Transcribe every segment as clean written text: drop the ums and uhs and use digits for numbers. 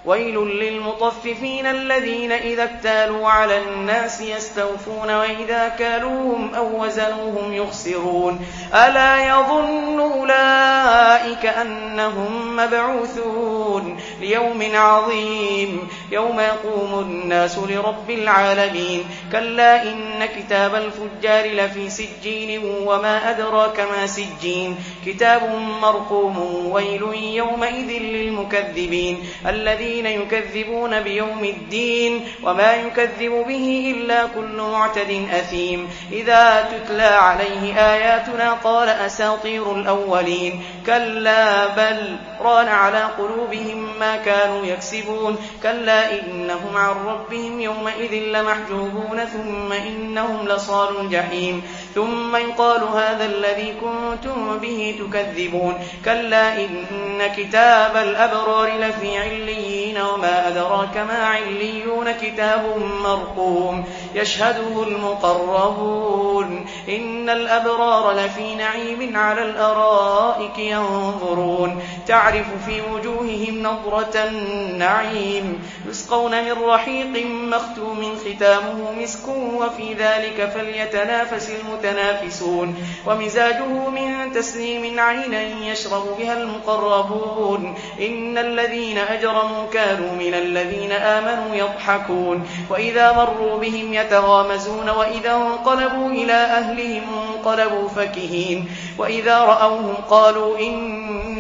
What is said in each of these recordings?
ويل للمطففين الذين إذا اكتالوا على الناس يستوفون وإذا كالوهم أو وزنوهم يخسرون ألا يظن أولئك أنهم مبعوثون ليوم عظيم يوم يقوم الناس لرب العالمين كلا إن كتاب الفجار لفي سجين وما أدراك ما سجين كتاب مرقوم ويل يومئذ للمكذبين الذين يكذبون بيوم الدين وما يكذب به إلا كل معتد أثيم إذا تتلى عليه آياتنا قال أساطير الأولين كلا بل ران على قلوبهم ما كانوا يكسبون كلا إنهم عن ربهم يومئذ لمحجوبون ثم إنهم لصال الجحيم ثم يقال هذا الذي كنتم به تكذبون كلا إن كتاب الأبرار لفي عليين وما أدراك ما عليون كتاب مرقوم يشهده المقربون إن الأبرار لفي نعيم على الأرائك ينظرون تعرف في وجوههم نضرة النعيم يسقون من رحيق مختوم ختامه مسك وفي ذلك فليتنافس المتنافسون ومزاجه من تسنيم عينا يشرب بها المقربون إن الذين أجرموا كانوا من الذين آمنوا يضحكون وإذا مروا بهم يتغامزون وإذا انقلبوا إلى أهلهم انقلبوا فكهين وإذا رأوهم قالوا إن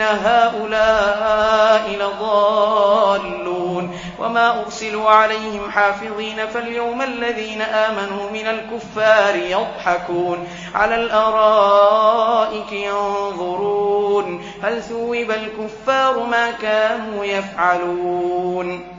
هؤلاء لضالون وما أرسلوا عليهم حافظين فاليوم الذين آمنوا من الكفار يضحكون على الأرائك ينظرون هل ثوب الكفار ما كانوا يفعلون